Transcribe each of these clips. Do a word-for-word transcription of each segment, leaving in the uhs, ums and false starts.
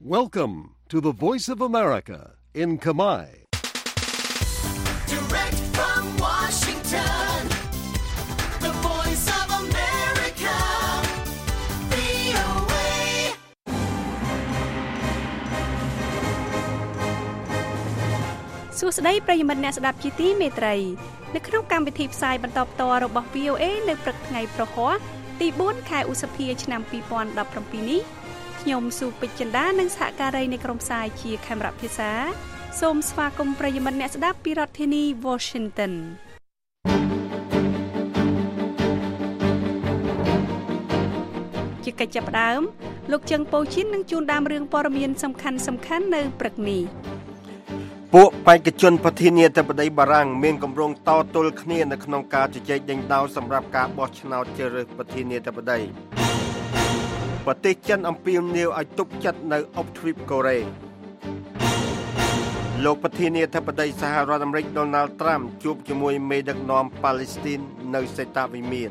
Welcome to the Voice of America in Khmer. Direct from Washington, the Voice of America, វី អូ เอសួស្តីប្រិយមិត្តអ្នកស្ដាប់ជាទីមេត្រីនៅក្នុងកម្មវិធីផ្សាយបន្តផ្ទាល់របស់ វី អូ เอ នៅព្រឹកថ្ងៃប្រហ័សទីបួនខែឧសភាឆ្នាំពីរពាន់ដប់ប្រាំពីរនេះខ្ញុំស៊ូពេជ្រចិន្តានិងសហការីនៃក្រុមផ្សាយជាខេមរៈភាសាសូមស្វាគមន៍ប្រិយមិត្តអ្នកស្ដាប់ពីរដ្ឋធានី Washington ជាកិច្ចចាប់ផ្ដើមលោកជឹងប៉ូជីននឹងជួនដើមរឿងព័ត៌មានសំខាន់សំខាន់នៅព្រឹកនេះពួកបេក្ខជនប្រធានាធិបតីបារាំងមានគម្រោងតទល់គ្នានៅក្នុងការជជែកដេញដោលសម្រាប់ការបោះឆ្នោតជ្រើសរើសប្រធានាធិបតីប្រទេសចិនអំពាវនាវឲ្យទប់ចិត្តនៅអុកទ្វីបកូរ៉េលោកប្រធានាធិបតីសហរដ្ឋអាមេរិក Donald Trump ជួបជាមួយមេដឹកនាំប៉ាឡេស្ទីននៅសេតាវិមាន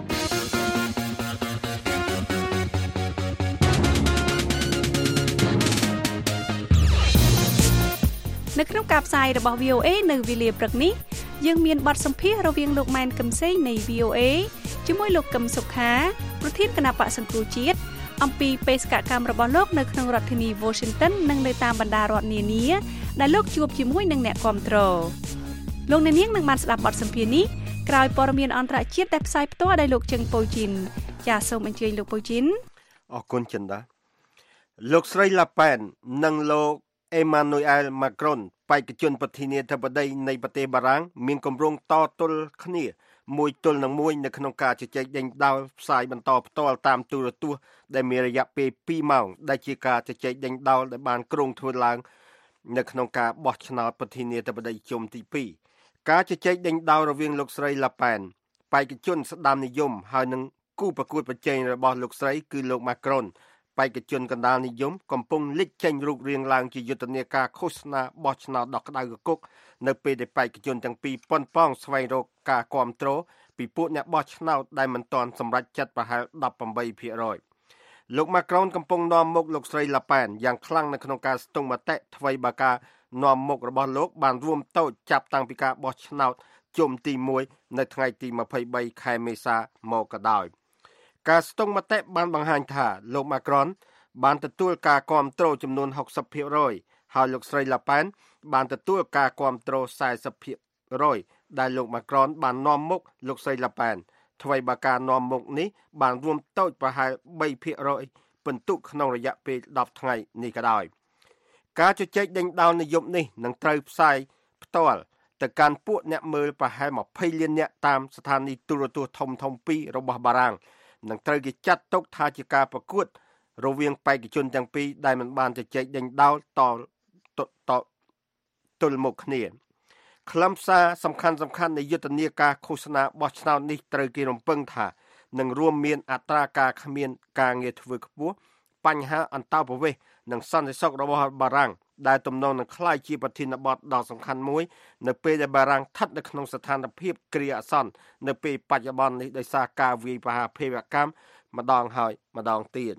នៅក្នុងការផ្សាយរបស់ វី អូ เอ នៅវេលាព្រឹកនេះយើងមានបទសម្ភាសន៍រវាងលោកម៉ែនកឹមសេងនៃ វី អូ เอ ជាមួយលោកកឹមសុខាប្រធានគណៈបក្សសង្គ្រោះជាតិអំពីបេសកកម្មរបស់លោកនៅក្នុងរដ្ឋធានី Washington និងនៅតាមបណ្ដារដ្ឋនានាដែលលោកជួបជាមួយនឹងអ្នកគាំទ្រលោកអ្នកនាងនឹងបានស្ដាប់បទសម្ភាសន៍នេះក្រោយព័ត៌មានអន្តរជាតិដែលផ្សាយផ្ទាល់ដោយលោកជឹងប៉ូជីនចាសសូមអញ្ជើញលោកប៉ូជីនអរគុណចិន្តាលោកស្រីឡាប៉ែននិងលោកអេម៉ានូអែលម៉ាក្រុនបេក្ខជនប្រធានាធិបតីនៃប្រទេសបារាំងមានគម្រោងតទល់គ្នាមួយទល់នឹងមួយនៅក្នុងការជជែកដេញដោលផ្សាយបន្តផ្ទាល់តាមទូរទស្សន៍ដែលមានរយៈពេលពីរម៉ោងដែលជាការជជែកដេញដោលដែលបានគ្រោងធ្វើឡើងនៅក្នុងការបោះឆ្នោតប្រធានាធិបតីជុំទីពីរការជជែកដេញដោលរវាងលោកស្រីឡាប៉ែនបេក្ខជនស្ដាមនិយមហើយនឹងគូប្រកួតប្រជែងរបស់លោកស្រីគឺលោកម៉ាក្រុនបេក្ខជនកណ្ដាលនិយមកំពុងលេចចេញរូបរាងឡើងជាយុទ្ធនាការឃោសនាបោះឆ្នោតដ៏ក្តៅគគុកនៅពេលដែលបេក្ខជនទាំងពីរប៉ុនប៉ងស្វែងរកការគាំទ្រពីពួកអ្នកបោះឆ្នោតដែលមិនទាន់សម្រេចចិត្តប្រហែល ដប់ប្រាំបីភាគរយ លោកម៉ាក្រុនកំពុងនាំមុខលោកស្រីឡាប៉ែនយ៉ាងខ្លាំងនៅក្នុងការស្ទង់មតិថ្មីបើការនាំមុខរបស់លោកបានរួមតូចចាប់តាំងពីការបោះឆ្នោតជុំទីមួយនៅថ្ងៃទីម្ភៃបីខែមេសាមកក៏ដោយការស្ទង់មតិបានបង្ហាញថាលោកម៉ាក្រុនបានទទួលការគាំទ្រចំនួន ហុកសិបភាគរយ ហើយលោកស្រីឡាប៉ែនបានទទួលការគាំទ្រ សែសិបភាគរយ ដែលលោកម៉ាក្រុនបាននាំមុខលោកស្រីឡាប៉ែនថ្មីបើការនាំមុខនេះបានរួមតូចប្រហែលបីភាគរយពិន្ទុក្នុងរយៈពេលដប់ថ្ងៃនេះក៏ដោយការជជែកដេញដោលនយោបាយនេះនឹងត្រូវផ្សាយផ្ទាល់ទៅកាន់ពួកអ្នកមើលប្រហែលម្ភៃលាននាក់តាមស្ថានីយទូរទស្សន៍ធំៗពីររបស់បារាំងនឹងត្រូវគេចាត់ទុកថាជាការប្រកួតរវាងបេក្ខជនទាំងពីរដែលមិនបានជជែកដេញដោលតតទល់មុខគ្នាខ្លឹមសារសំខាន់សំខាន់នៃយុទ្ធនាការឃោសនាបោះឆ្នោតនេះត្រូវគេរំពឹងថានឹងរួមមានអត្រាការគ្មានការងារធ្វើខ្ពស់បញ្ហាអន្តោប្រវេសន៍និងសន្តិសុខរបស់បារាំងដែលទំនងនឹងក្លាយជាប្រធានបទដ៏សំខាន់មួយនៅពេលដែលបារាំងស្ថិតនៅក្នុងស្ថានភាពគ្រាអាសន្ននៅពេលបច្ចុប្បន្ននេះដោយសារការវាយប្រហារភេរវកម្មម្ដងហើយម្ដងទៀត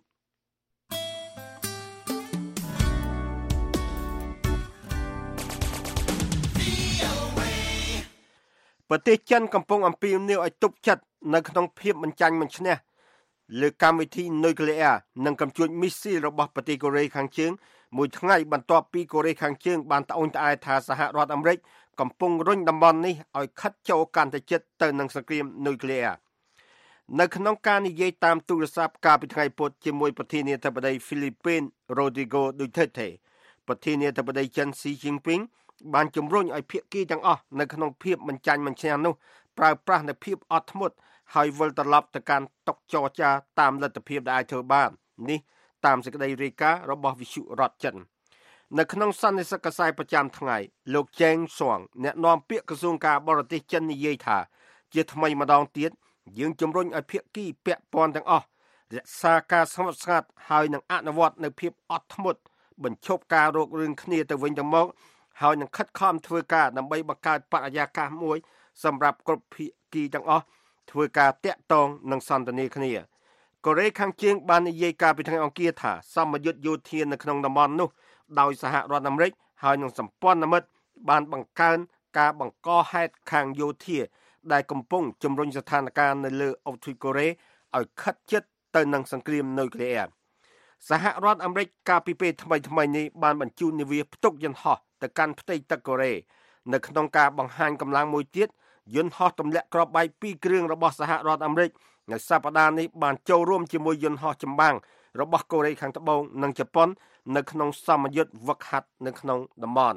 ប្រទេសចិនកំពុងអំពាវនាវឲ្យទប់ចិត្តនៅក្នុងភាពមិនចាញ់មិនឈ្នះលើកម្មវិធីនុយក្លេអ៊ែរនិងកំជួញមីស៊ីលរបស់ប្រទេសកូរ៉េខាងជើងមួយថ្ងៃបន្ទាប់ពីកូរ៉េខាងជើងបានត្អូញត្អែថាសហរដ្ឋអាមេរិកកំពុងរុញតំបន់នេះឲ្យខិតចូលកាន់តែជិតទៅនឹងសង្គ្រាមនុយក្លេអ៊ែរនៅក្នុងការនិយាយតាមទូរស័ព្ទកាលពីថ្ងៃពុធជាមួយប្រធានាធិបតីហ្វីលីពីន Rodrigo Duterte ប្រធានាធិបតីចិន Xi Jinpingបានជំរុញឲ្យភាគីទាំងអស់នៅក្នុងភាពមិនចាញ់មិនឈ្នះនោះប្រើប្រាស់នូវភាពអត់ធ្មត់ហើយវិលត្រឡប់ទៅកាន់តុចរចាតាមលទ្ធភាពដែលអាចធ្វើបាននេះតាមសេចក្តីរាយការណ៍របស់វិទ្យុរដ្ឋចិននៅក្នុងសន្និសីទកាសែតប្រចាំថ្ងៃលោកជេងសួងអ្នកនាំពាក្យក្រសួងការបរទេសចិននិយាយថាជាថ្មីម្ដងទៀតយើងជំរុញឲ្យភាគីពាក់ព័ន្ធទាំងអស់រក្សាការស្ងប់ស្ងាត់ហើយនឹងអនុវត្តនូវភាពអត់ធ្មត់បញ្ឈប់ការរករឿងគ្នាទៅវិញទៅមកហើយនឹងខិតខំធ្វើការដើម្បីបង្កើតបរិយាកាសមួយសម្រាប់គ្រប់ភាគីទាំងអស់ធ្វើការតាក់ទងនិងសន្ទនាគ្នាកូរ៉េខាងជើងបាននិយាយកាលពីថ្ងៃអង្គារថាសម្ពយុទ្ធយោធានៅក្នុងតំបន់នោះដោយសហរដ្ឋអាមេរិកហើយនឹងសម្ព័ន្ធមិត្តបានបង្កើនការបង្កហេតុខាងយោធាដែលកំពុងជំរុញស្ថានភាពនៅលើអូទ្វីកូរ៉េឲ្យខិតជិតទៅនឹងសង្គ្រាមនុយក្លេអ៊ែរសហរដ្ឋអាមេរិកកាលពីពេលថ្មីៗនេះបានបញ្ជូននាវាផ្ទុកយន្តហោះទៅកាន់ផ្ទៃទឹកកូរ៉េនៅក្នុងការបង្ហាញកម្លាំងមួយទៀតយន្តហោះទម្លាក់គ្រាប់បែកពីរគ្រឿងរបស់សហរដ្ឋអាមេរិកនៅសប្តាហ៍នេះបានចូលរួមជាមួយយន្តហោះចម្បាំងរបស់កូរ៉េខាងត្បូងនិងជប៉ុននៅក្នុងសមយុទ្ធវឹកហាត់នៅក្នុងតំបន់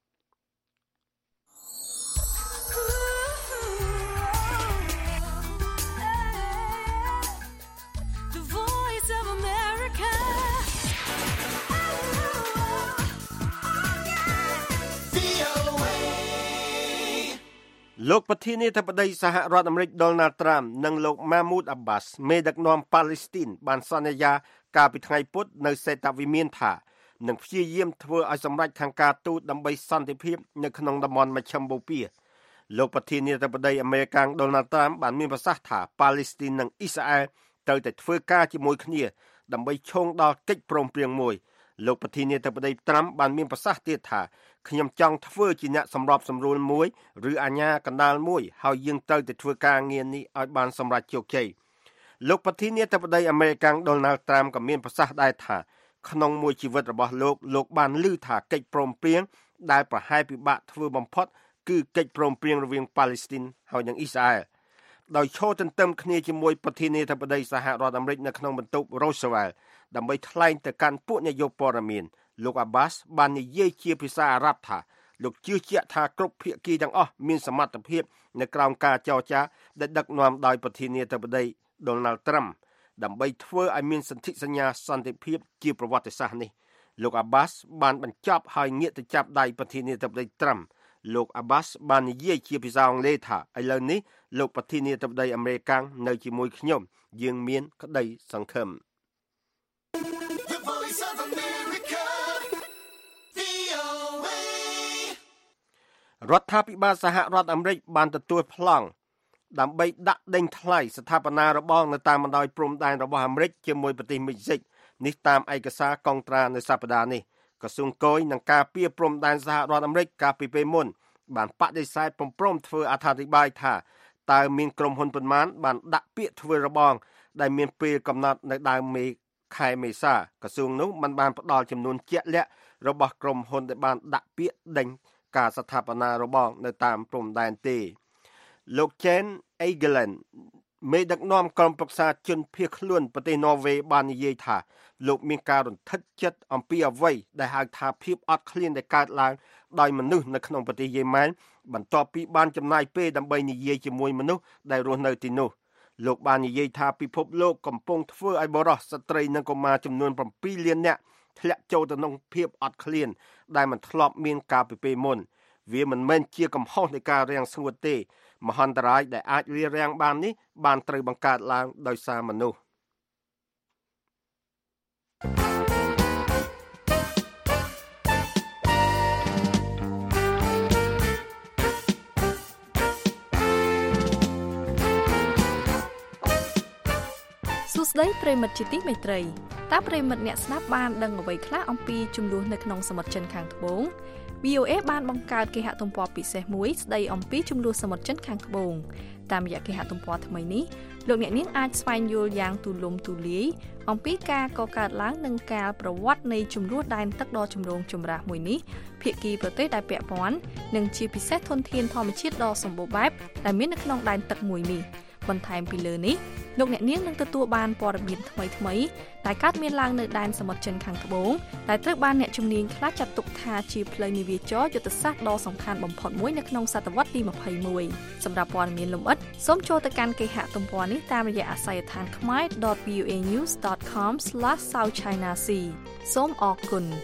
The voice of America. លោកប្រធានាធិបតីសហរដ្ឋអាមេរិក Donald Trump និងលោក Mahmoud Abbas មេដឹកនាំប៉ាឡេស្ទីនបានសន្យាកាលពីថ្ងៃពុធនៅសេតវិមានថានឹងព្យាយាមធ្វើឲ្យសម្រេចខាងការទូតដើម្បីសន្តិភាពនៅក្នុងតំបន់មជ្ឈិមបូព៌ាលោកប្រធានាធិបតីអាមេរិក Donald Trump បានមានប្រសាសន៍ថាប៉ាឡេស្ទីននិងអ៊ីស្រាអែលត្រូវតែធ្វើការជាមួយគ្នាដើម្បីឈោងដល់កិច្ចព្រមព្រៀងមួយលោកប្រធានាធិបតី Trump បានមានប្រសាសន៍ទៀតថាខ្ញុំចង់ធ្វើជាអ្នកសម្របសម្រួលមួយឬអាជ្ញាកណ្ដាលមួយហើយយើងត្រូវតែធ្វើការងារនេះឲ្យបានសម្រេចជោគជ័យលោកប្រធានាធិបតីអាមេរិក Donald Trump ក៏មានប្រសាសន៍ដែរថាក្នុងមួយជីវិតរបស់លោកលោកបានឮថាកិច្ចព្រមព្រៀងដែលប្រហែលពិបាកធ្វើបំផុតគឺកិច្ចព្រមព្រៀងរវាងប៉ាឡេស្ទីនហើយនិងអ៊ីស្រាអែលដោយឈរទន្ទឹមគ្នាជាមួយប្រធានាធិបតីសហរដ្ឋអាមេរិកនៅក្នុងបន្ទប់ Roosevelt ដើម្បីថ្លែងទៅកាន់ពួកនាយកព័ត៌មានលោក Abbas បាននិយាយជាភាសាអារ៉ាប់ថាលោកជឿជាក់ថាគ្រប់ភាគីទាំងអស់មានសមត្ថភាពនៅក្រោមការចរចាដែលដឹកនាំដោយប្រធានាធិបតី Donald Trump ដើម្បីធ្វើឲ្យមានសន្ធិសញ្ញាសន្តិភាពជាប្រវត្តិសាស្ត្រនេះលោក Abbas បានបញ្ចប់ហើយងាកទៅចាប់ដៃប្រធានាធិបតី Trump លោក Abbas បាននិយាយជាភាសាអង់គ្លេសថាឥឡូវនេះលោកប្រធានាធិបតីអាមេរិកនៅជាមួយខ្ញុំយើងមានក្តីសង្ឃឹមរដ្ឋាភិបាលសហរដ្ឋអាមេរិកបានទទួលប្លង់ដើម្បីដាក់ដេញថ្លៃស្ថាបនារបងនៅតាមបណ្ដោយព្រំដែនរបស់អាមេរិកជាមួយប្រទេសមិចស៊ិកនេះតាមឯកសារកុងត្រានៅសប្តាហ៍នេះក្រសួងគយនឹងការពារព្រំដែនសហរដ្ឋអាមេរិកកាលពីពេលមុនបានបដិសេធពំព្រមធ្វើអត្ថាធិប្បាយថាតើមានក្រុមហ៊ុនប៉ុន្មានបានដាក់ពាក្យធ្វើរបងដែលមានពេលកំណត់នៅដើមមេខែមេសាក្រសួងនោះមិនបានផ្ដល់ចំនួនជាក់លាក់របស់ក្រុមហ៊ុនដែលបានដាក់ពាក្យដេញការស្ថាបនារបងនៅតាមព្រំដែនទេលោក Jen Egeland មេដឹកនាំក្រុមប្រឹក្សាជនភៀសខ្លួនប្រទេសន័រវេសបាននិយាយថាលោកមានការរន្ធត់ចិត្តអំពីអ្វីដែលហៅថាភាពអត់ឃ្លានដែលកើតឡើងដោយមនុស្សនៅក្នុងប្រទេសយេម៉ែនបន្ទាប់ពីបានចំណាយពេលដើម្បីនិយាយជាមួយមនុស្សដែលរស់នៅទីនោះលោកបាននិយាយថាពិភពលោកកំពុងធ្វើឲ្យបរិសុទ្ធស្ត្រីនិងកុមារចំនួនប្រាំពីរលាននាក់ធ្លាក់ចូលទៅក្នុងភាពអត់ឃ្លានដែលមិនធ្លាប់មានកាលពីពេលមុនវាមិនមែនជាកំហុសនៃការរាំងស្ងួតទេមហន្តរាយដែលអាចរារាំងបាននេះបានត្រូវបង្កើតឡើងដោយសារមនុស្សសួស្តីប្រិមិត្តជាទីមេត្រីតើប្រិមិត្តអ្នកស្ដាប់បានដឹងអ្វីខ្លះអំពីចំនួននៅក្នុងសមុទ្រចិនខាងត្បូង វី អូ អេ បានបង្កើតគេហទំព័រពិសេសមួយស្ដីអំពីចំនួនសមុទ្រចិនខាងត្បូងតាមរយៈគេហទំព័រថ្មីនេះលោកអ្នកនាងអាចស្វែងយល់យ៉ាងទូលំទូលាយអំពីការកកើតឡើងនិងការប្រវត្តិនៃចំនួនដែនទឹកដ៏ចម្រូងចម្រាសមួយនេះភាគីប្រទេសដែលពាក់ព័ន្ធនិងជាពិសេសធនធានធម្មជាតិដ៏សម្បូរបែបដែលមាននៅក្នុងដែនទឹកមួយនេះបន្ថែមពីលើនេះលោកអ្នកនាងនឹងទទួលបានព័ត៌មានថ្មីៗដែលកើតមានឡើងនៅដែនសមុទ្រចិនខាងត្បូងដែលត្រូវបានអ្នកជំនាញខ្លះចាត់ទុកថាជាផ្លូវនាវាចរយុទ្ធសាស្ត្រដ៏សំខាន់បំផុតមួយនៅក្នុងសតវត្សរ៍ទីยี่สิบเอ็ดសម្រាប់ព័ត៌មានលម្អិតសូមចូលទៅកាន់គេហទំព័រនេះតាមរយៈអាសយដ្ឋាន khmer dot v o a news dot com slash south china sea សូមអរគុណ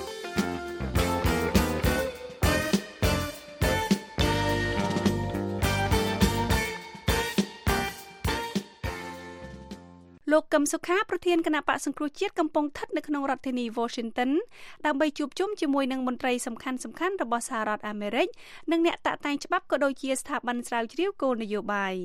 លោកកឹមសុខាប្រធានគណៈបក្សសង្គ្រោះជាតិកំពុងស្ថិតនៅក្នុងរដ្ឋធានី Washington ដើម្បីជួបជុំជាមួយនឹងមន្ត្រីសំខាន់ៗរបស់សហរដ្ឋអាមេរិកនិងអ្នកតាក់តែងច្បាប់ក៏ដូចជាស្ថាប័នស្រាវជ្រាវគោលនយោបាយ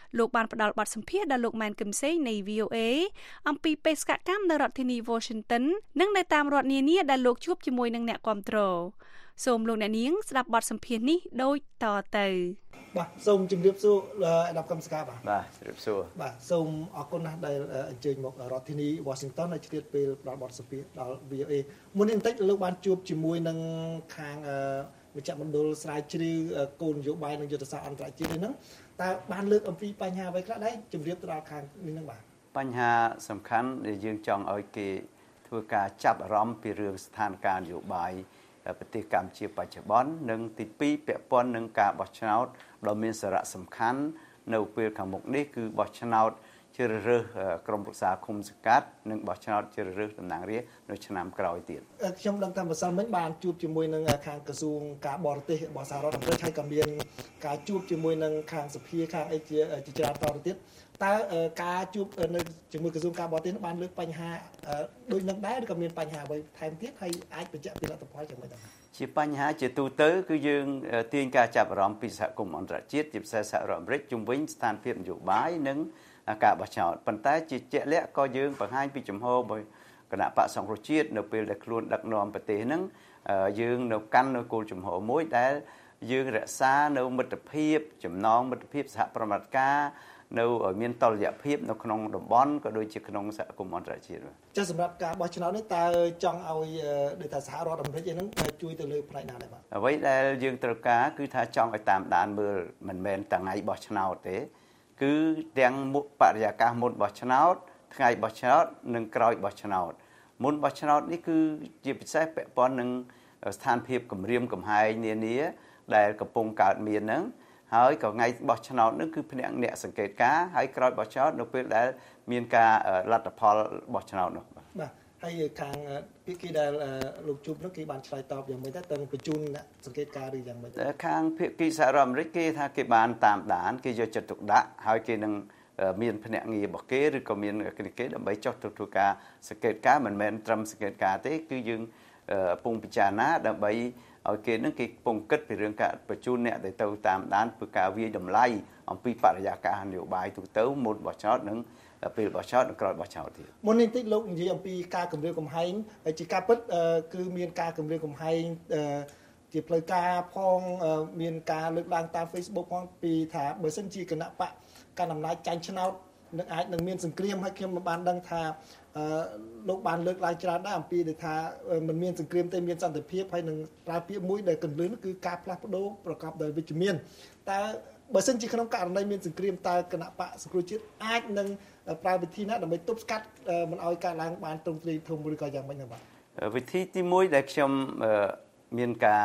លោកបានផ្ដល់បទសម្ភាសន៍ដល់លោកម៉ែនកឹមសេងនៃ V O A អំពីបេសកកម្មនៅរដ្ឋធានី Washington និងនៅតាមរដ្ឋនានាដែលលោកជួបជាមួយនឹងអ្នកគាំទ្រសូមលោកអ្នកនាងស្ដាប់បទសម្ភាសន៍នេះដូចតទៅបាទសូមជម្រាបសួរអាដាមកម្មសកាបាទបាទជម្រាបសួរបាទសូមអរគុណណាស់ដែលអញ្ជើញមករដ្ឋធានី Washington ហើយឆ្លៀតពេលផ្ដល់បទសម្ភាសន៍ដល់ V O A មុននេះបន្តិចលោកបានជួបជាមួយនឹងខាងមជ្ឈមណ្ឌលស្រាវជ្រាវគោលនយោបាយនិងយុទ្ធសាស្ត្រអន្តរជាតិហ្នឹងតើបានលើកអំពីបញ្ហាអ្វីខ្លះដែរជម្រាបទៅដល់ខាងនេះហ្នឹងបាទបញ្ហាសំខាន់ដែលយើងចង់ឲ្យគេធ្វើការចាប់អារម្មណ៍ពីរឿងស្ថានភាពនយោបាយប្រទេសកម្ពុជាបច្ចុប្បន្ននិងទីពីរពាក់ព័ន្ធនឹងការបោះឆ្នោតដ៏មានសារៈសំខាន់នៅពេលខាងមុខនេះគឺបោះឆ្នោតជ្រើសរើសក្រុមប្រឹក្សាឃុំសង្កាត់និងបោះឆ្នោតជ្រើសរើសតំណាងរាស្ត្រនៅឆ្នាំក្រោយទៀតខ្ញុំដឹងថាម្សិលមិញបានជួបជាមួយនឹងខាងក្រសួងការបរទេសរបស់សហរដ្ឋអាមេរិកហើយក៏មានការជួបជាមួយនឹងខាងសភាខាងអីជាជាច្រើនតទៅទៀតតើការជួបនៅជាមួយក្រសួងការបរទេសបានលើកបញ្ហាដូចនឹងដែរឬក៏មានបញ្ហាអ្វីថែមទៀតហើយអាចបញ្ជាក់ពីលទ្ធផលយ៉ាងម៉េចដែរជាបញ្ហាជាទូទៅគឺយើងទាញការចាប់អារម្មណ៍ពីសហគមន៍អន្តរជាតិជាពិសេសសហរដ្ឋអាមេរិកជំវិញស្ថានភាពនយោបាយនិងការបោះឆ្នោតប៉ុន្តែជាជាក់លាក់ក៏យើងបង្ហាញពីចំហរបស់គណៈបក្សសង្គ្រោះជាតិនៅពេលដែលខ្លួនដឹកនាំប្រទេសហ្នឹងយើងនៅកាន់នៅគោលចំហមួយដែលយើងរក្សានៅមិត្តភាពចំណងមិត្តភាពសហប្រតិបត្តិការនៅមានតុល្យភាពនៅក្នុងតំបន់ក៏ដូចជាក្នុងសហគមន៍អន្តរជាតិចាសម្រាប់ការបោះឆ្នោតនេះតើចង់ឲ្យដូចថាសហរដ្ឋអាមេរិកហ្នឹងជួយទៅលើផ្នែកណាដែរបាទអ្វីដែលយើងត្រូវការគឺថាចង់ឲ្យតាមដានមើលមិនមែនថ្ងៃបោះឆ្នោតទេគឺទាំងបរិយាកាសមុនបោះឆ្នោតថ្ងៃបោះឆ្នោតនិងក្រោយបោះឆ្នោតមុនបោះឆ្នោតនេះគឺជាពិសេសពាក់ព័ន្ធនឹងស្ថានភាពគម្រាមកំហែងនានាដែលកំពុងកើតមានហ្នឹងហើយក៏ថ្ងៃបោះឆ្នោតនឹងគឺភ្នាក់អ្នកសង្កេតការហើយក្រោយបោះឆ្នោតនៅពេលដែលមានការលទ្ធផលបោះឆ្នោតនោះបាទហើយខាងភាគីដែលលោកជួបនោះគេបានឆ្លើយតបយ៉ាងម៉េចដែរទៅបញ្ជូនអ្នកសង្កេតការឬយ៉ាងម៉េចខាងភាគីសហរដ្ឋអាមេរិកគេថាគេបានតាមដានគេយកចិត្តទុកដាក់ហើយគេនឹងមានភ្នាក់ងាររបស់គេឬក៏មានគេដើម្បីចុះទៅធ្វើការសង្កេតការមិនមែនត្រឹមសង្កេតការទេគឺយើងពងពិចារណាដើម្បីឲ្យគេនឹងគេពងគិតពីរឿងការបញ្ជូនអ្នកទៅទៅតាមដានធ្វើការវាយតម្លៃអំពីបរិយាកាសនយោបាយទូទៅមុនបោះឆ្នោតនិងពេលបោះឆ្នោតនិងក្រោយបោះឆ្នោតទៀតមុននេះតិចលោកនិយាយអំពីការគម្រាមកំហែងជាការពិតគឺមានការគម្រាមកំហែងជាផ្លូវការផងមានការលើកឡើងតាម Facebook ផងពីថាបើសិនជាគណៈបកកាន់អំណាចចាញ់ឆ្នោតនឹងអាចនឹងមានសង្គ្រាមហើយខ្ញុំមិនបានដឹងថាលោកបានលើកឡើងច្រើនដែរអំពីដែលថាมันមានសង្គ្រាមតែមានសន្តិភាពហើយនឹងប្រើពាក្យមួយដែលកន្លឿនគឺការផ្លាស់ប្ដូរប្រកបដោយវិជ្ជមានតើបើសិនជាក្នុងករណីមានសង្គ្រាមតើគណៈបកសង្គ្រោះជាតិអាចនឹងប្រើវិធីណាដើម្បីទប់ស្កាត់មិនឲ្យកើតឡើងបានទ្រង់ទ្រាយធំឬក៏យ៉ាងម៉េចនោះបាទវិធីទីមួយដែលខ្ញុំមានការ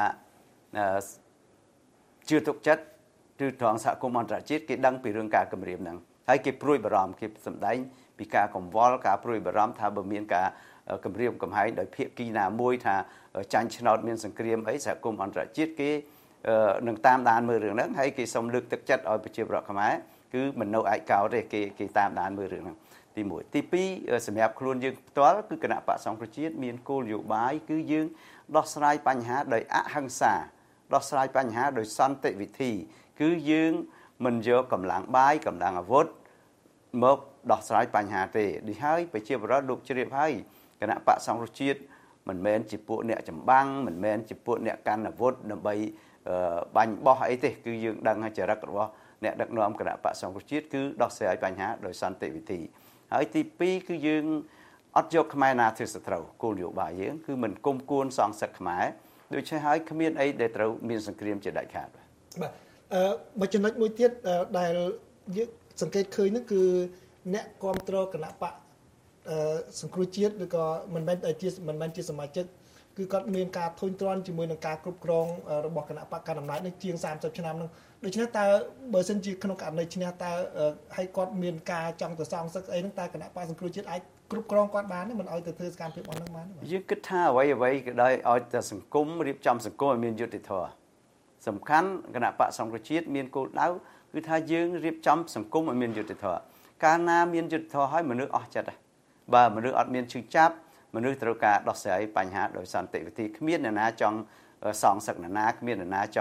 ជឿទុកចិត្តគឺត្រង់សហគមន៍អន្តរជាតិគេដឹងពីរឿងការគម្រាមហ្នឹងហើយគេព្រួយបារម្ភគេសម្ដែងពីការកង្វល់ការព្រួយបារម្ភថាបើមានការគម្រាមកំហែងដោយភាគីណាមួយថាចាញ់ឆ្នោតមានសង្គ្រាមអីសហគមន៍អន្តរជាតិគេនឹងតាមដានមើលរឿងហ្នឹងហើយគេសូមលើកទឹកចិត្តឲ្យប្រជាពលរដ្ឋខ្មែរគឺមិននៅឯកោទេគេគេតាមដានមើលរឿងហ្នឹងទីមួយទីពីរសម្រាប់ខ្លួនយើងផ្ទាល់គឺគណៈបក្សសង្គ្រោះជាតិមានគោលនយោបាយគឺយើងដោះស្រាយបញ្ហាដោយអហិង្សាដោះស្រាយបញ្ហាដោយសន្តិវិធីគឺយើងមិនយកកម្លាំងបាយកម្លាំងអាវុធមកដោះស្រាយបញ្ហាទេនេះហើយប្រជាពលរដ្ឋលោកជ្រាបហើយគណៈបក្សសង្គ្រោះជាតិមិនមែនជាពួកអ្នកចម្បាំងមិនមែនជាពួកអ្នកកាន់អាវុធដើម្បីបាញ់បោះអីទេគឺយើងដឹងហើយចរិតរបស់អ្នកដឹកនាំគណៈបក្សសង្គ្រោះជាតិគឺដោះស្រាយបញ្ហាដោយសន្តិវិធីហើយទីពីរគឺយើងអត់យកខ្មែរណាធ្វើសត្រូវគោលនយោបាយយើងគឺមិនគុំគួនសងសឹកខ្មែរដូច្នេះហើយគ្មានអីដែលត្រូវមានសង្គ្រាមជាដាច់ខាតបាទអឺមួយចំណុចមួយទៀតដែលយើងសង្កេតឃើញនោះគឺអ្នកគ្រប់គ្រងគណៈបកអឺសង្គ្រោះជាតិឬក៏មិនមែនតែជាមិនមែនជាសមាជិកគឺគាត់មានការធុញទ្រាន់ជាមួយនឹងការគ្រប់គ្រងរបស់គណៈបកកណ្ដាលអំណាចនេះជាងសាមសិបឆ្នាំនោះដូច្នេះតើបើសិនជាក្នុងករណីឈ្នះតើឲ្យគាត់មានការចង់ទៅសងសឹកអីហ្នឹងតើគណៈបកសង្គ្រោះជាតិអាចគ្រប់គ្រងគាត់បានទេមិនឲ្យទៅធ្វើសកម្មភាពរបស់ហ្នឹងបានទេយើងគិតថាអ្វីអ្វីក៏ដោយឲ្យតែសង្គមរៀបចំសង្គមឲ្យមានយុត្តិធម៌សំខាន់គណៈបកសង្គ្រោះជាតិមានគោលដៅគឺថាយើងរៀបចំសង្គមឲ្យមានយុត្តិធម៌កាលណាមានយុត្តិធម៌ហើយមនុស្សអស់ចិត្តហើយបើមនុស្សអត់មានឈឺចាប់មនុស្សត្រូវការដោះស្រាយបញ្ហាដោយសន្តិវិធីគ្មានអ្នកណាចង់សងសឹកអ្នកណាគ្មានអ្នកណាចង់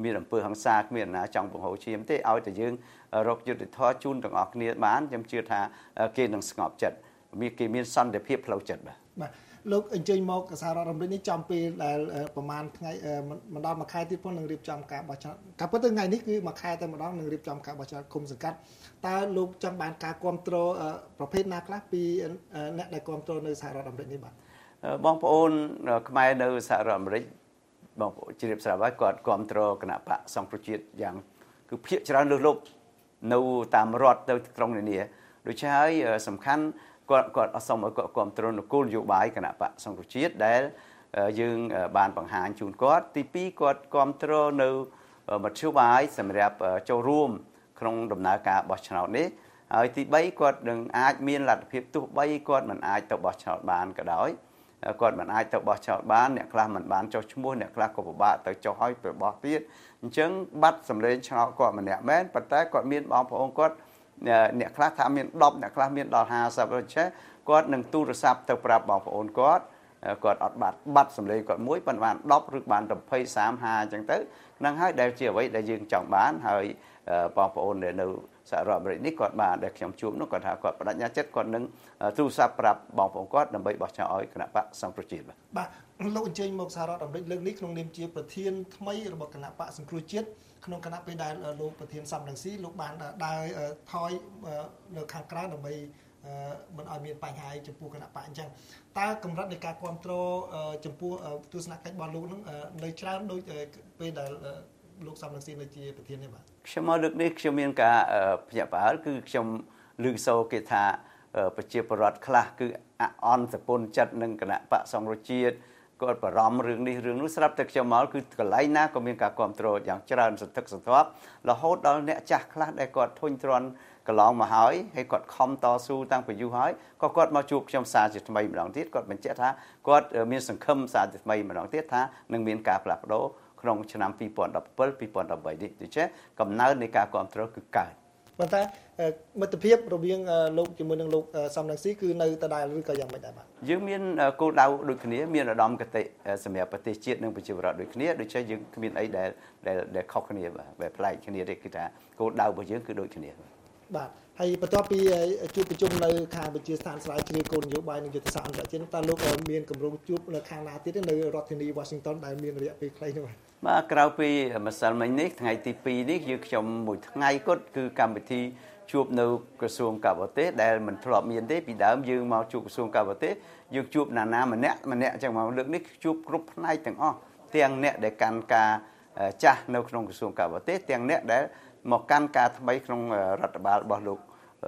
មានអំពើហិង្សាគ្មានណាចង់បង្ហូរឈាមទេឲ្យតែយើងរកយុត្តិធម៌ជូនទាំងអស់គ្នាបានខ្ញុំជឿថាគេនឹងស្ងប់ចិត្តមានគេមានសន្តិភាពផ្លូវចិត្តបាទបាទលោកអញ្ជើញមកសហរដ្ឋអាមេរិកនេះចំពេលដែលប្រហែលថ្ងៃមិនដល់មួយខែទៀតផងនឹងរៀបចំការបោះឆ្នោតការពិតទៅថ្ងៃនេះគឺមួយខែតែម្ដងនឹងរៀបចំការបោះឆ្នោតគុំសង្កាត់តើលោកចង់បានការគ្រប់គ្រងប្រភេទណាខ្លះពីអ្នកដែលគ្រប់គ្រងនៅសហរដ្ឋអាមេរិកនេះបាទបងប្អូនខ្មែរនៅសហរដ្ឋអាមេរិកបងប្អូនជ្រាបស្រាប់ហើយគាត់គ្រប់គ្រងគណៈបកសង្គ្រោះជាតិយ៉ាងគឺភាគច្រើនលើសលប់នៅតាមរដ្ឋទៅក្រុងនានាដូច្នេះហើយសំខាន់គាត់គាត់អត់សមឲ្យគាត់គ្រប់គ្រងនគរនយោបាយគណៈបកសង្គ្រោះជាតិដែលយើងបានបង្ហាញជូនគាត់ទីពីរគាត់គ្រប់គ្រងនៅមធ្យោបាយសម្រាប់ចូលរួមក្នុងដំណើរការបោះឆ្នោតនេះហើយទីបីគាត់នឹងអាចមានលទ្ធភាពទោះបីគាត់មិនអាចទៅបោះឆ្នោតបានក៏ដោយគាត់មិនអាចទៅបោះឆ្នោតបានអ្នកខ្លះមិនបានចុះឈ្មោះអ្នកខ្លះក៏ពិបាកទៅចុះឲ្យទៅបោះទៀតអញ្ចឹងបាត់សម្លេងឆ្នោតគាត់ម្នាក់មែនប៉ុន្តែគាត់មានបងប្អូនគាត់អ្នកខ្លះថាមានដប់អ្នកខ្លះមានដល់ห้าสิบអញ្ចឹងគាត់នឹងទូរស័ព្ទទៅប្រាប់បងប្អូនគាត់គាត់អត់បាត់បាត់សម្លេងគាត់មួយប៉ុន្តែបានដប់ឬបានยี่สิบ สามสิบ ห้าអញ្ចឹងទៅនឹងហើយដែលជាអ្វីដែលយើងចង់បានហើយបងប្អូនដែលនៅសហរដ្ឋអាមេរិកនេះគាត់បានដែលខ្ញុំជួបនោះគាត់ថាគាត់បដិញ្ញាចិត្តគាត់នឹងទូរស័ព្ទប្រាប់បងប្អូនគាត់ដើម្បីបោះឆ្នោតឲ្យគណៈបកសង្គ្រោះជាតិបាទលោកអញ្ជើញមកសហរដ្ឋអាមេរិកលើកនេះក្នុងនាមជាប្រធានថ្មីរបស់គណៈបកសង្គ្រោះជាតិក្នុងគណៈពេលដែលលោកប្រធានសំរងស៊ីលោកបានដើរថយនៅខាងក្រៅដើម្បីមិនឲ្យមានបញ្ហាចំពោះគណៈបកអញ្ចឹងតើកម្រិតនៃការគ្រប់គ្រងចំពោះទស្សនកិច្ចរបស់លោកនឹងនៅច្រើនដូចពេលដែលលោកសំរងស៊ីនៅជាប្រធាននេះបាទខ្ញុំមកលើកនេះខ្ញុំមានការភ្ញាក់ផ្អើលគឺខ្ញុំឮសូរគេថាប្រជាពលរដ្ឋខ្លះគឺអន្តពន្ធចិត្តនឹងគណៈបកសង្គ្រោះជាតិគាត់បារម្ភរឿងនេះរឿងនោះស្រាប់តែខ្ញុំមកគឺកន្លែងណាក៏មានការគ្រប់គ្រងយ៉ាងច្រើនសន្ធឹកសន្ធាប់រហូតដល់អ្នកចាស់ខ្លះដែលគាត់ធុញទ្រាន់កន្លងមកហើយហើយគាត់ខំតស៊ូតាំងពីយូរហើយក៏គាត់មកជួបខ្ញុំសារជាថ្មីម្ដងទៀតគាត់បញ្ជាក់ថាគាត់មានសង្ឃឹមសារជាថ្មីម្ដងទៀតថានឹងមានការផ្លាស់ប្ដូរក្នុងឆ្នាំยี่สิบสิบเจ็ด ยี่สิบสิบแปดនេះដូច្នេះកំណើននៃការគ្រប់គ្រងគឺកើតប៉ុន្តែមិត្តភាពរវាងលោកជាមួយនឹងលោកសំរងស៊ីគឺនៅដដែលឬក៏យ៉ាងម៉េចដែរបាទយើងមានគោលដៅដូចគ្នាមានឧត្តមគតិសម្រាប់ប្រទេសជាតិនិងប្រជាពលរដ្ឋដូចគ្នាដូច្នេះយើងគ្មានអីដែលដែលខុសគ្នាបាទប្លែកគ្នាទេគឺថាគោលដៅរបស់យើងគឺដូចគ្នាបាទហើយបន្ទាប់ពីជួបប្រជុំនៅខាងវិទ្យាស្ថានស្រាវជ្រាវគោលនយោបាយនិងយុទ្ធសាស្ត្រអន្តរជាតិតើលោកមានគម្រោងជួបនៅខាងណាទៀតនៅរដ្ឋធានី Washington ដែលមានរយៈពេលខ្លីនោះបាទក្រៅពីម្សិលមិញនេះថ្ងៃទីពីរនេះយើងខ្ញុំមួយថ្ងៃគត់គឺកម្មវិធីជួបនៅក្រសួងការបរទេសដែលមិនធ្លាប់មានទេពីដើមយើងមកជួបក្រសួងការបរទេសយើងជួបណាណាម្នាក់ម្នាក់អញ្ចឹងមកលើកនេះជួបគ្រប់ផ្នែកទាំងអស់ទាំងអ្នកដែលកាន់ការចាស់នៅក្នុងក្រសួងការបរទេសទាំងអ្នកដែលមកកាន់ការថ្មីក្នុងរដ្ឋបាលរបស់លោក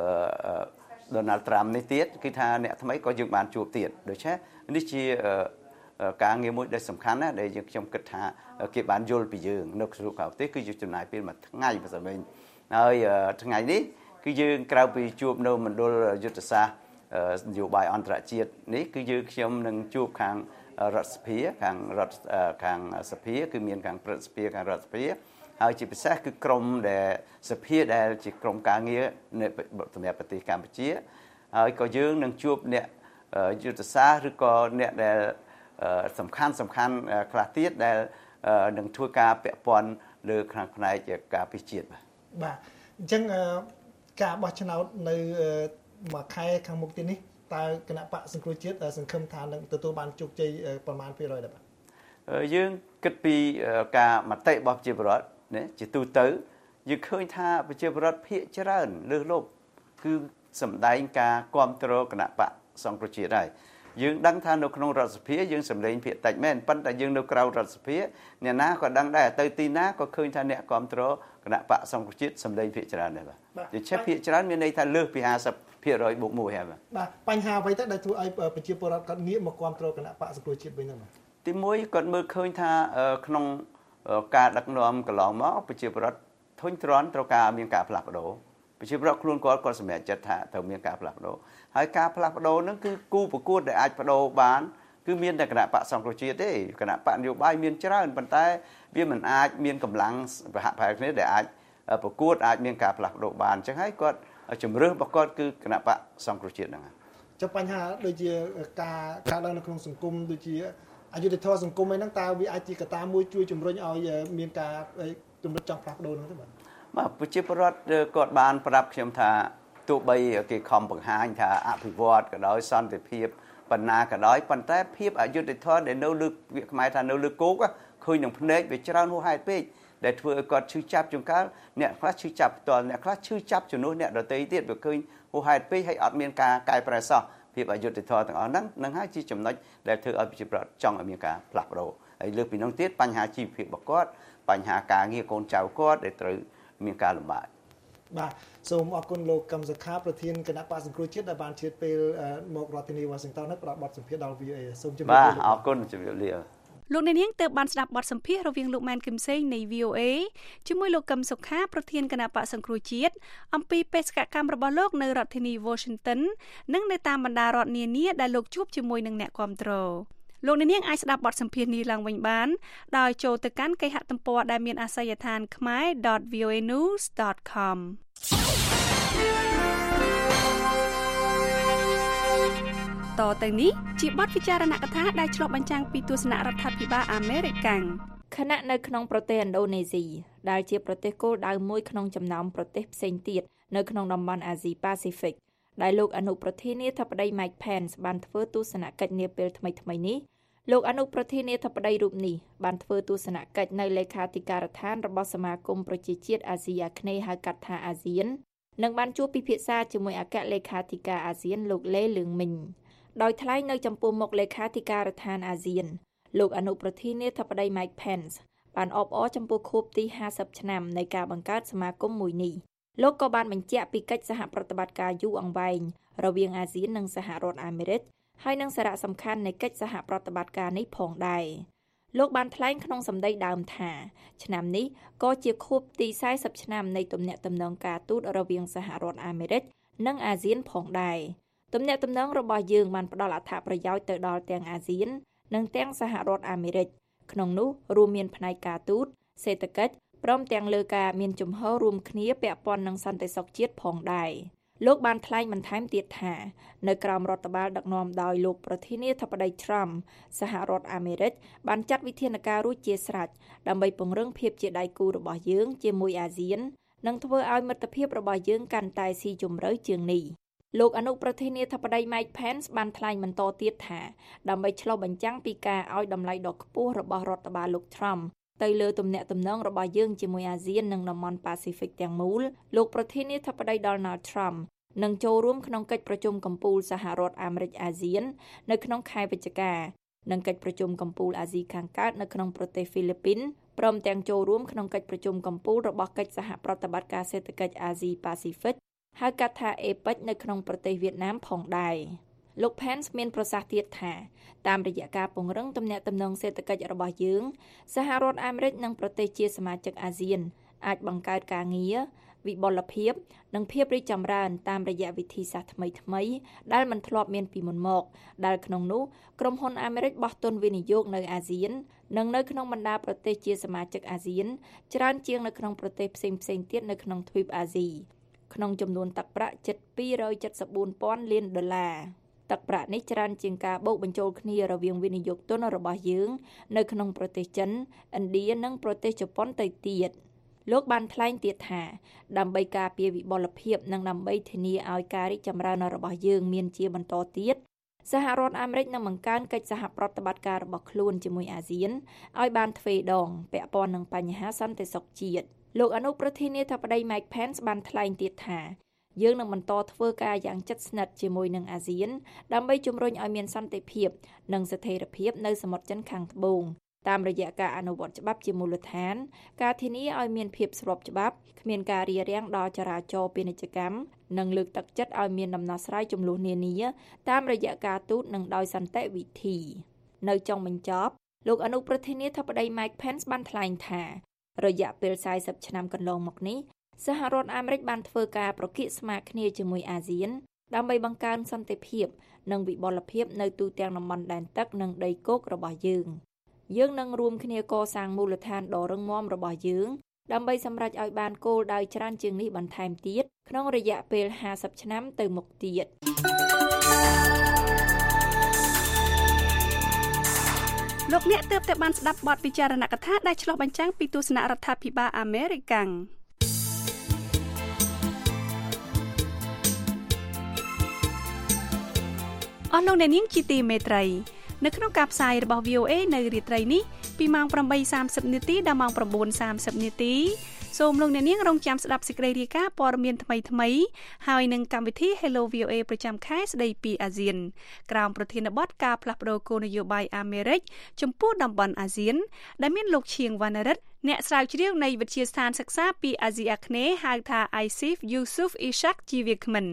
Donald Trump នេះទៀតគឺថាអ្នកថ្មីក៏យើងបានជួបទៀតដូច្នេះនេះជាការងារមួយដែលសំខាន់ណាស់ដែលយើងខ្ញុំគិតថាគេបានយល់ពីយើងនៅក្រសួងការបរទេសគឺយើងចំណាយពេលមួយថ្ងៃបើស្មិញហើយថ្ងៃនេះគឺយើងក្រៅពីជួបនៅមណ្ឌលយុទ្ធសាស្ត្រនយោបាយអន្តរជាតិនេះគឺយើងខ្ញុំនឹងជួបខាងរដ្ឋសភាខាងរដ្ឋខាងសភាគឺមានខាងព្រឹទ្ធសភាខាងរដ្ឋសភាហើយជាពិសេសគឺក្រមដែលសភាដែលជាក្រមការងារនៅសម្រាប់ប្រទេសកម្ពុជាហើយក៏យើងនឹងជួបអ្នកយុទ្ធសាស្ត្រឬក៏អ្នកដែលសំខាន់សំខាន់ខ្លះទៀតដែលនឹងធ្វើការពាក់ព័ន្ធលើខាងផ្នែកការពិជាតិបាទបាទអញ្ចឹងការបោះឆ្នោតនៅមួយខែខាងមុខទៀតនេះតើគណៈបកសង្គ្រោះជាតិសង្ឃឹមថានឹងទទួលបានជោគជ័យប្រមាណភាគរយដែរបាទយើងគិតពីការមតិរបស់ប្រជាពលរដ្ឋណាជាទូទៅយើងឃើញថាប្រជាពលរដ្ឋភាគច្រើនលើសលប់គឺសម្ដែងការគ្រប់គ្រងគណៈបកសង្គ្រោះជាតិហើយយើងដឹងថានៅក្នុងរដ្ឋសភាយើងសម្លេងភាគតិចមែនប៉ុន្តែយើងនៅក្រៅរដ្ឋសភាអ្នកណាក៏ដឹងដែរទៅទីណាក៏ឃើញថាអ្នកគ្រប់គ្រងគណៈបកសង្គ្រោះជាតិសម្លេងភាគច្រើនដែរបាទដូច្នេះភាគច្រើនមានន័យថាលើសពីห้าสิบភាគរយបូកមួយហើយបាទបាទបញ្ហាអ្វីទៅដែលធ្វើឲ្យប្រជាពលរដ្ឋគាត់ងាកមកគ្រប់គ្រងគណៈបកសង្គ្រោះជាតិវិញហ្នឹងបាទទីមួយគាត់មើលឃើញថាក្នុងការដឹកនាំកន្លងមកប្រជាពលរដ្ឋធុញទ្រាន់ត្រូវការមានការផ្លាស់ប្ដូរប្រជាពលរដ្ឋខ្លួនគាត់គាត់សម្រេចចិត្តថាត្រូវមានការផ្លាស់ប្ដូរហើយការផ្លាស់ប្ដូរហ្នឹងគឺគូប្រកួតដែលអាចប្ដូរបានគឺមានតែគណៈបកសង្គ្រោះជាតិទេគណៈបកនយោបាយមានច្រើនប៉ុន្តែវាមិនអាចមានកម្លាំងប្រហាក់ប្រហែលគ្នាដែលអាចប្រកួតអាចមានការផ្លាស់ប្ដូរបានអញ្ចឹងហើយគាត់ជំរឿសរបស់គាត់គឺគណៈបកសង្គ្រោះជាតិហ្នឹងចុះបញ្ហាដូចជាការកើតឡើងនៅក្នុងសង្គមដូចជាអអយុធធម៌សង្គមឯហ្នឹងតើវាអាចជាកត្តាមួយជួយជំរុញឲ្យមានការទំនុកចង់ផ្លាស់ប្ដូរហ្នឹងទេបាទបាទប្រជាពលរដ្ឋគាត់បានប្រាប់ខ្ញុំថាទោះបីគេខំបង្ហាញថាអភិវឌ្ឍក៏ដោយសន្តិភាពបណ្ណាក៏ដោយប៉ុន្តែភាពអយុត្តិធម៌ដែលនៅលើវាខ្មែរថានៅលើគោកឃើញនឹងភ្នែកវាច្រើនហួសហេតុពេកដែលធ្វើឲ្យគាត់ឈឺចាប់ជួនកាលអ្នកខ្លះឈឺចាប់ផ្ទាល់អ្នកខ្លះឈឺចាប់ជំនួសអ្នកដទៃទៀតវាឃើញហួសហេតុពេកហើយអត់មានការកែប្រែសោះភាពអយុត្តិធម៌ទាំងអស់ហ្នឹងនឹងហើយជាចំណុចដែលធ្វើឲ្យប្រជាពលរដ្ឋចង់ឲ្យមានការផ្លាស់ប្ដូរហើយលើកពីនោះទៀតបញ្ហាជីវភាពរបស់គាត់បញ្ហាការងារកូនចៅគាត់ដែលត្រូវមានការលំបាកបាទសូមអរគុណលោកកឹមសុខាប្រធានគណៈបក្សសង្គ្រោះជាតិដែលបានឆ្លៀតពេលមករដ្ឋធានី Washington ហើយផ្ដល់បទសម្ភាសន៍ដល់ វី អូ អេ សូមជម្រាបលាបាទអរគុណជម្រាបលាលោកអ្នកនាងទើបបានស្ដាប់បទសម្ភាសន៍រវាងលោកម៉ែនគឹមសេងនៃ វី អូ អេ ជាមួយលោកកឹមសុខាប្រធានគណៈបក្សសង្គ្រោះជាតិអំពីបេសកកម្មរបស់លោកនៅរដ្ឋធានី Washington និងនៅតាមបណ្ដារដ្ឋនានាដែលលោកជួបជាមួយនឹងអ្នកគាំទ្រលោកអ្នកនាងអាចស្ដាប់បទសម្ភាសន៍នេះឡើងវិញបានដោយចូលទៅកាន់គេហទំព័រដែលមានអាសយដ្ឋាន ខមែរ ដត វី អូ អេ news ដត ខម តទៅនេះជាបទវិចារណកថាដែលឆ្លុះបញ្ចាំងពីទស្សនៈរដ្ឋាភិបាលអាមេរិកកាំងខណៈនៅក្នុងប្រទេសឥណ្ឌូនេស៊ីដែលជាប្រទេសគោលដៅមួយក្នុងចំណោមប្រទេសផ្សេងទៀតនៅក្នុងតំបន់អាស៊ីប៉ាស៊ីហ្វិកដែលលោកអនុប្រធានាធិបតី Mike Pence បានធ្វើទស្សនកិច្ចនាពេលថ្មីៗនេះលោកអនុប្រធានាធិបតីរូបនេះបានធ្វើទស្សនកិច្ចនៅលេខាធិការដ្ឋានរបស់សមាគមប្រជាជាតិអាស៊ីអាគ្នេយ៍ហៅកាត់ថាអាស៊ាននិងបានជួបពិភាក្សាជាមួយអគ្គលេខាធិការអាស៊ានលោកលេលឿងមីងដោយថ្លែងនៅចំពោះមុខលេខាធិការដ្ឋានអាស៊ានលោកអនុប្រធានាធិបតី Mike Pence បានអបអរចំពោះខួបទីห้าสิบឆ្នាំនៃការបង្កើតសមាគមមួយនេះលោកក៏បានបញ្ជាក់ពីកិច្ចសហប្រតិបត្តិការយូរអង្វែងរវាងអាស៊ាននិងសហរដ្ឋអាមេរិកហើយនឹងសារៈសំខាន់នៃកិច្ចសហប្រតិបត្តិការនេះផងដែរលោកបានថ្លែងក្នុងសម្ដីដើមថាឆ្នាំនេះក៏ជាខួបទី四十ឆ្នាំនៃទំនាក់ទំនងការទូតរវាងសហរដ្ឋអាមេរិកនិងអាស៊ានផងដែរទំនាក់ទំនងរបស់យើងបានផ្ដល់អត្ថប្រយោជន៍ទៅដល់ទាំងអាស៊ាននិងទាំងសហរដ្ឋអាមេរិកក្នុងនោះរួមមានផ្នែកការទូតសេដ្ឋកិច្ចព្រមទាំងលើការមានជំហររួមគ្នាពាក់ព័ន្ធនឹងសន្តិសុខជាតិផងដែរលោកបានថ្លែងបន្ថែមទៀតថានៅក្រោមរដ្ឋបាលដឹកនាំដោយលោកប្រធានាធិបតី Trump សហរដ្ឋអាមេរិកបានចាត់វិធានការរួចជាស្រេចដើម្បីពង្រឹងភាពជាដៃគូរបស់យើងជាមួយអាស៊ាននិងធ្វើឲ្យមិត្តភាពរបស់យើងកាន់តែស៊ីជម្រៅជាងនេះលោកអនុប្រធានាធិបតី Mike Pence បានថ្លែងបន្តទៀតថាដើម្បីឆ្លុះបញ្ចាំងពីការឲ្យតម្លៃដ៏ខ្ពស់របស់រដ្ឋបាលលោក Trump ទៅលើទំនាក់ទំនងរបស់យើងជាមួយអាស៊ាននិងតំបន់ប៉ាស៊ីហ្វិកទាំងមូលលោកប្រធានាធិបតី Donald Trump នឹងចូលរួមក្នុងកិច្ចប្រជុំកំពូលសហរដ្ឋអាមេរិកអាស៊ាននៅក្នុងខែវិច្ឆិកានិងកិច្ចប្រជុំកំពូលអាស៊ីខាងកើតនៅក្នុងប្រទេសហ្វីលីពីនព្រមទាំងចូលរួមក្នុងកិច្ចប្រជុំកំពូលរបស់កិច្ចសហប្រតិបត្តិការសេដ្ឋកិច្ចអាស៊ីប៉ាស៊ីហ្វិកហៅកាត់ថា អេប៉ិច នៅក្នុងប្រទេសវៀតណាមផងដែរលោក Pence មានប្រសាសន៍ទៀតថាតាមរយៈការពង្រឹងទំនាក់ទំនងសេដ្ឋកិច្ចរបស់យើងសហរដ្ឋអាមេរិកនិងប្រទេសជាសមាជិកអាស៊ានអាចបង្កើតការងារវិបុលភាពនិងភាពរីកចម្រើនតាមរយៈវិធីសាស្ត្រថ្មីៗដែលមិនធ្លាប់មានពីមុនមកដែលក្នុងនោះក្រុមហ៊ុនអាមេរិកបោះទុនវិនិយោគនៅអាស៊ាននិងនៅក្នុងបណ្ដាប្រទេសជាសមាជិកអាស៊ានច្រើនជាងនៅក្នុងប្រទេសផ្សេងៗទៀតនៅក្នុងទ្វីបអាស៊ីក្នុងចំនួនទឹកប្រាក់ជិតពីររយเจ็ดสิบสี่ពាន់លានដុល្លារទឹកប្រាក់នេះច្រើនជាងការបូកបញ្ចូលគ្នារវាងវិនិយោគទុនរបស់យើងនៅក្នុងប្រទេសចិនឥណ្ឌានិងប្រទេសជប៉ុនទៅទៀតលោកបានថ្លែងទៀតថាដើម្បីការពារវិបុលភាពនិងដើម្បីធានាឲ្យការរីកចម្រើនរបស់យើងមានជាបន្តទៀតសហរដ្ឋអាមេរិកនឹងបង្កើនកិច្ចសហប្រតិបត្តិការរបស់ខ្លួនជាមួយអាស៊ានឲ្យបានទ្វេដងពាក់ព័ន្ធនឹងបញ្ហាសន្តិសុខជាតិលោកអនុប្រធានាធិបតី Mike Pence បានថ្លែងទៀតថាយើងនឹងបន្តធ្វើការយ៉ាងជិតស្និទ្ធជាមួយនឹងអាស៊ានដើម្បីជំរុញឲ្យមានសន្តិភាពនិងស្ថិរភាពនៅសមុទ្រចិនខាងត្បូងតាមរយៈការអនុវត្តច្បាប់ជាមូលដ្ឋានការធានាឲ្យមានភាពស្របច្បាប់គ្មានការរារាំងដល់ចរាចរណ៍ពាណិជ្ជកម្មនិងលើកទឹកចិត្តឲ្យមានដំណោះស្រាយជម្លោះនានាតាមរយៈការទូតនិងដោយសន្តិវិធីនៅចុងបញ្ចប់លោកអនុប្រធានាធិបតី Mike Pence បានថ្លែងថារយៈពេលสี่สิบឆ្នាំកន្លងមកនេះសហរដ្ឋអាមេរិកបានធ្វើការប្រគៀកស្មារគ្នាជាមួយអាស៊ានដើម្បីបង្កើនសន្តិភាពនិងវិបុលភាពនៅទូទាំងតំបន់ដែនទឹកនិងដីគោករបស់យើងយើងនឹងរួមគ្នាកសាងមូលដ្ឋានដ៏រឹងមាំរបស់យើងដើម្បីសម្រេចឲ្យបានគោលដៅច្រើនជាងនេះបន្ថែមទៀតក្នុងរយៈពេលห้าสิบឆ្នាំទៅមុខទៀតលលោកអ្នកទើបតែបានស្ដាប់បទពិចារណកថាដែលឆ្លុះបញ្ចាំងពីទស្សនៈរដ្ឋាភិបាលអាមេរិកអស់លោកអ្នកនាងជាទីមេត្រីនៅក្នុងការផ្សាយរបស់ វី អូ เอ នៅរាត្រីនេះពីម៉ោង ប្រាំបីសាមសិប នាទីដល់ម៉ោង ៩សាមសិប នាទីសូមលោកអ្នកនាងរងចាំស្ដាប់សេចក្តីរាយការណ៍ព័ត៌មានថ្មីៗហើយនឹងកម្មវិធី Hello វី អូ เอ ប្រចាំខែស្ដីពីអាស៊ានក្រោមប្រធានបទការផ្លាស់ប្តូរគោលនយោបាយអាមេរិកចំពោះតំបន់អាស៊ានដែលមានលោកឈៀងវណ្ណរិទ្ធអ្នកស្រាវជ្រាវនៃវិទ្យាស្ថានសិក្សាពីអាស៊ីអាគ្នេយ៍ហៅថា អាយ ស៊ី ef យូស៊ុហ្វ អ៊ីសាក់ជាវាគ្មិន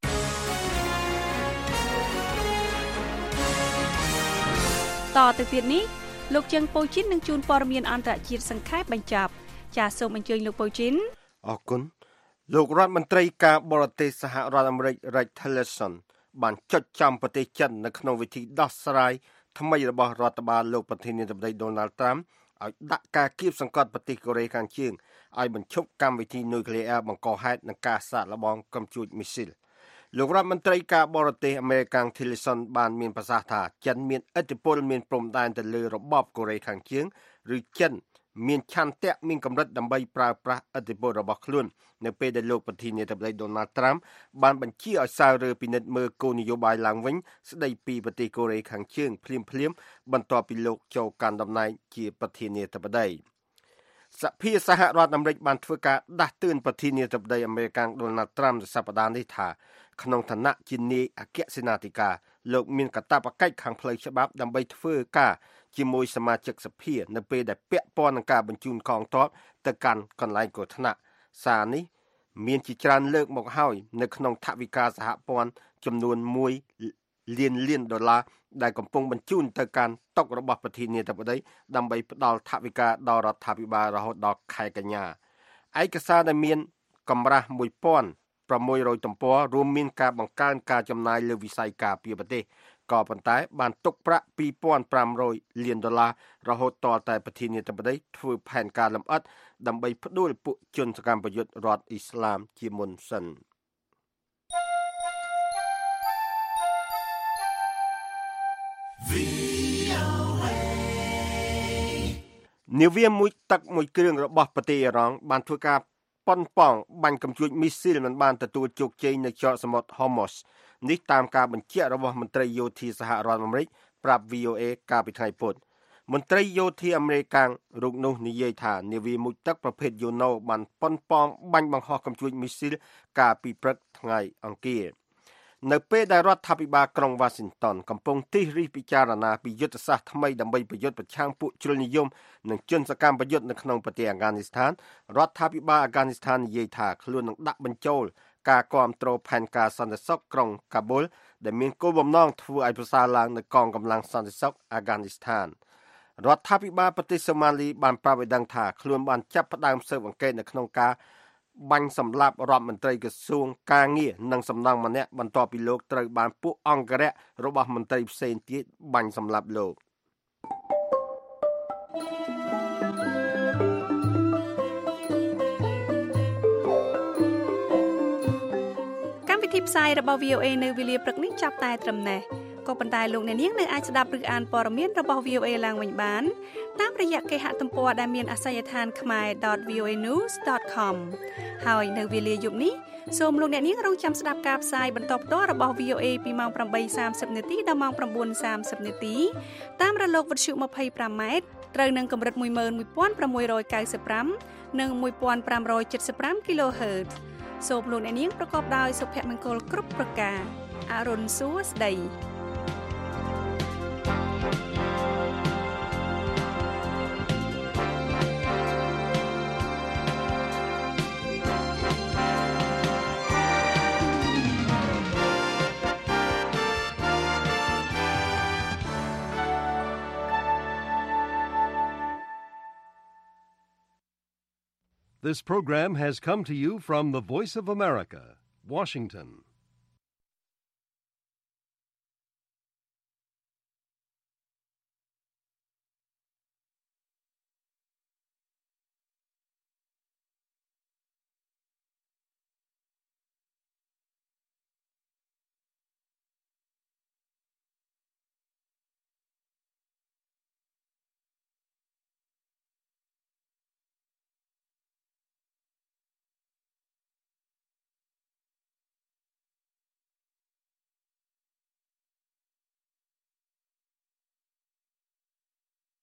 តទៅទៀតនេះលោកជើងប៉ូជីននឹងជួនព័ត៌មានអន្តរជាតិសង្ខេបបញ្ចប់ចាសសូមអញ្ជើញលោកប៉ូជីនអរគុណលោករដ្ឋមន្ត្រីការបរទេសសហរដ្ឋអាមេរិក Rex Tillerson បានចុចចំប្រទេសចិននៅក្នុងវិធីដោះស្រាយថ្មីរបស់រដ្ឋបាលលោកប្រធានាធិបតី Donald Trump ឲ្យដាក់ការគៀបសង្កត់ប្រទេសកូរ៉េខាងជើងឲ្យបញ្ឈប់កម្មវិធីនុយក្លេអ៊ែរបង្កហេតុនឹងការសាកល្បងកាំជ្រួចមីស៊ីលលោករដ្ឋមន្ត្រីការបរទេសអាមេរិក Tillerson បានមានប្រសាសន៍ថាចិនមានឥទ្ធិពលមានព្រំដែនទៅលើរបបកូរ៉េខាងជើងឬចិនមានឆន្ទៈមានកម្រិតដើម្បីប្រើប្រាស់ឥទ្ធិពលរបស់ខ្លួននៅពេលដែលលោកប្រធានាធិបតី Donald Trump បានបញ្ជាឲ្យសាវរើពិនិត្យមើលគោលនយោបាយឡើងវិញស្ដីពីប្រទេសកូរ៉េខាងជើងភ្លាមៗបន្ទាប់ពីលោកចូលកាន់តំណែងជាប្រធានាធិបតីសភាសហរដ្ឋអាមេរិកបានធ្វើការដាស់តឿនប្រធានាធិបតីអាមេរិក Donald Trump សប្តាហ៍នេះថាក្នុងឋានៈជានាយអគ្គសេនាធិការលោកមានកាតព្វកិច្ចខាងផ្លូវច្បាប់ដើម្បីធ្វើការជាមួយសមាជិកសភានៅពេលដែលពាក់ព័ន្ធនឹងការបញ្ជូនកងទ័ពទៅកាន់កន្លែងគ្រោះថ្នាក់សារនេះមានជាច្រើនលើកមកហើយនៅក្នុងថវិកាសហព័ន្ធចំនួនមួយលានលានដុល្លារដែលកំពុងបញ្ជូនទៅកាន់តុរបស់ប្រធានាធិបតីដើម្បីផ្ដល់ថវិកាដល់រដ្ឋាភិបាលរហូតដល់ខែកញ្ញាឯកសារដែលមានកម្រាស់មួយពាន់ប្រាំមួយរយទំព័ររួមមានការបង្កើនការចំណាយលើវិស័យការពារប្រទេសក៏ប៉ុន្តែបានទុកប្រាក់ពីរពាន់ប្រាំរយលានដុល្លាររហូតដល់តែប្រធានាធិបតីធ្វើផែនការលម្អិតដើម្បីផ្ដួលពួកជនសកម្មប្រយុទ្ធរដ្ឋអ៊ីស្លាមជាមុនសិននាវាមួយទឹកមួយគ្រឿងរបស់ប្រទេសអ៊ីរ៉ង់បានធ្វើការប៉ុនប៉ងបាញ់កាំជ្រួចមីស៊ីលមិនបានទទួលជោគជ័យនៅច្រកសមុទ្រ Hormuz នេះតាមការបញ្ជាក់របស់មន្ត្រីយោធាសហរដ្ឋអាមេរិកប្រាប់ វី អូ เอ កាលពីថ្ងៃពុធមន្ត្រីយោធាអាមេរិករូបនោះនិយាយថានាវាមួយទឹកប្រភេទ Juno បានប៉ុនប៉ងបាញ់បង្ហោះកាំជ្រួចមីស៊ីលកាលពីព្រឹកថ្ងៃអង្គារនៅពេលដែលរដ្ឋាភិបាលក្រុង Washington កំពុងទិសរិះពិចារណាពីយុទ្ធសាស្ត្រថ្មីដើម្បីប្រយុទ្ធប្រឆាំងពួកជ្រុលនិយមនិងជនសកម្មប្រយុទ្ធនៅក្នុងប្រទេសអាហ្គានីស្ថានរដ្ឋាភិបាលអាហ្គានីស្ថាននិយាយថាខ្លួននឹងដាក់បញ្ចូលការគាំទ្រផែនការសន្តិសុខក្រុងកាប៊ុលដែលមានគោលបំណងធ្វើឲ្យប្រសើរឡើងនៅកងកម្លាំងសន្តិសុខអាហ្គានីស្ថានរដ្ឋាភិបាលប្រទេសសូម៉ាលីបានប្រាប់ឲ្យដឹងថាខ្លួនបានចាប់ផ្ដើមស៊ើបអង្កេតនៅក្នុងការបាញ់សម្លាប់រដ្ឋមន្ត្រីក្រសួងការងារនិងសំណង់ម្នាក់បន្ទាប់ពីលោកត្រូវបានពួកអង្គរៈរបស់មន្ត្រីផ្សេងទៀតបាញ់សម្លាប់លោកកម្មវិធីផ្សាយរបស់ វី អូ เอ នៅវេលាព្រឹកនេះចាប់តែត្រឹមនេះក៏ប៉ុន្តែលោកអ្នកនាងនៅអាចស្ដាប់ឬអានព័ត៌មានរបស់ វី អូ เอ ឡើងវិញបានតាមរយៈគេហទំព័រដែលមានអាសយដ្ឋាន ខមែរ ដត វី អូ เอ news ដត com ហើយនៅវេលាយប់នេះសូមលោកអ្នកនាងរងចាំស្ដាប់ការផ្សាយបន្តផ្ទាល់របស់ វី អូ เอ ពីម៉ោង ប្រាំបីសាមសិប នាទីដល់ម៉ោង ៩សាមសិប នាទីតាមរលកវិទ្យុ ยี่สิบห้า ម៉ែត្រត្រូវនឹងកម្រិត một nghìn một trăm sáu mươi lăm និង một nghìn năm trăm bảy mươi lăm គីឡូហឺត សូមលោកអ្នកនាងប្រកបដោយសុភមង្គលគ្រប់ប្រការអរុនសួស្ដី This program has come to you from the Voice of America, Washington.